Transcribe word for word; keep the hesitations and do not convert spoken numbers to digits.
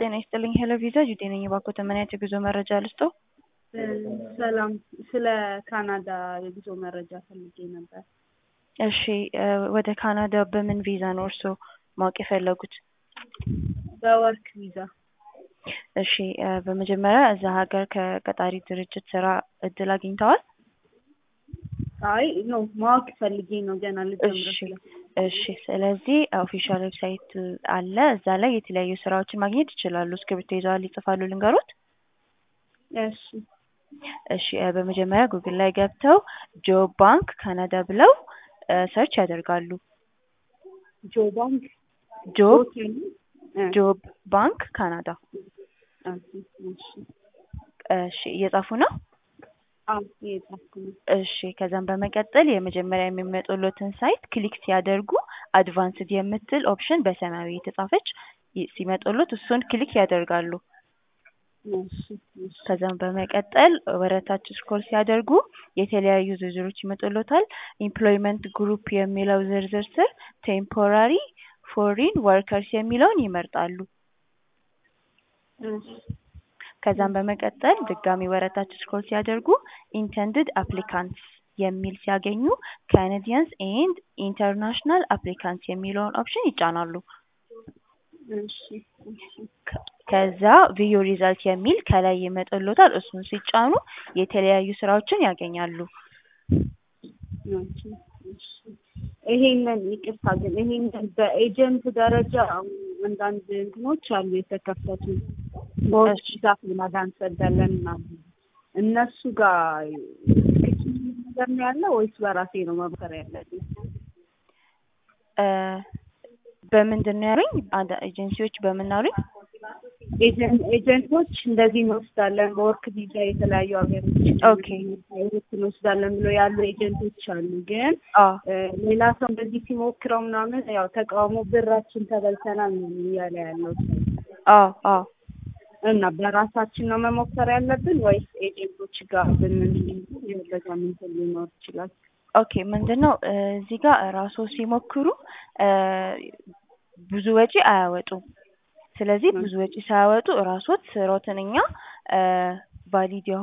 ጤና ይስጥልኝ ሄሎ ቪዛ ጁዴ ነኝ። እባክዎት ምን አይነት የጉዞ መረጃ ልስጥዎ? ሰላም ስለ ካናዳ የጉዞ መረጃ ፈልጌ ነበር። እሺ ወደ ካናዳ በምን ቪዛ ነው እርስዎ ማወቅ የፈለጉት? በወርክ ቪዛ። እሺ በመጀመሪያ እዛ ሀገር ከቀጣሪ ድርጅት ስራ እድል አግኝተዋል? አይ ኖ ማወቅ ፈልጌ ነው ገና ልጀምር እሺ ስለ እሺ ስለዚህ ኦፊሻል ዌብሳይት አለ እዛ ላይ የተለያዩ ስራዎችን ማግኘት ይችላሉ። እስክሪብቶ ይዘዋል ይጽፋሉ ልንገሮት? እሺ እሺ በመጀመሪያ ጉግል ላይ ገብተው ጆብ ባንክ ካናዳ ብለው ሰርች ያደርጋሉ። ጆብ ባንክ ጆብ ጆብ ባንክ ካናዳ። እሺ እሺ እየጻፉ ነው? አዎ እየጻፍኩ ነው። እሺ ከዛም በመቀጠል የመጀመሪያ የሚመጡሎትን ሳይት ክሊክ ሲያደርጉ አድቫንስድ የምትል ኦፕሽን በሰማያዊ የተጻፈች ሲመጡሎት እሱን ክሊክ ያደርጋሉ። እሺ እሺ ከዛም በመቀጠል ወረታች ስክሮል ሲያደርጉ የተለያዩ ዝርዝሮች ይመጡሎታል። ኢምፕሎይመንት ግሩፕ የሚለው ዝርዝር ስር ቴምፖራሪ ፎሪን ወርከርስ የሚለውን ይመርጣሉ። እሺ ከዛም በመቀጠል ድጋሚ ወረታች ስክሮል ሲያደርጉ ኢንተንድድ አፕሊካንትስ የሚል ሲያገኙ ካናዲያንስ ኤንድ ኢንተርናሽናል አፕሊካንትስ የሚለውን ኦፕሽን ይጫናሉ። እሺ እሺ ከዛ ቪዩ ሪዛልት የሚል ከላይ ይመጣልዎታል። እሱን ሲጫኑ የተለያዩ ስራዎችን ያገኛሉ። እሺ እሺ ይሄንን ይቅርታ ግን ይሄንን በኤጀንት ደረጃ አንዳንድ እንትኖች አሉ የተከፈቱ ቦርድ ዛፍ ለማዳን ሰደለን ምናምን እነሱ ጋር ነገር ነው ያለው ወይስ በራሴ ነው መብከር ያለብኝ? እ በምንድን ነው ያሉኝ? አንድ ኤጀንሲዎች በምን አሉኝ? ኤጀንት ኤጀንቶች እንደዚህ እንወስዳለን በወርክ ቪዛ የተለያዩ ሀገሮች ኦኬ እንወስዳለን ብሎ ያሉ ኤጀንቶች አሉ። ግን ሌላ ሰው እንደዚህ ሲሞክረው ምናምን ያው ተቃውሞ ብራችን ተበልተናል ነው እያለ ያለው። አዎ አዎ እና በራሳችን ነው መሞከር ያለብን ወይስ ኤጀንቶች ጋር ብንል የበለጠ ምን ሊኖር ይችላል? ኦኬ ምንድነው እዚህ ጋር ራስዎ ሲሞክሩ ብዙ ወጪ አያወጡም። ስለዚህ ብዙ ወጪ ሳያወጡ ራስዎት ስራዎትን እኛ ቫሊድ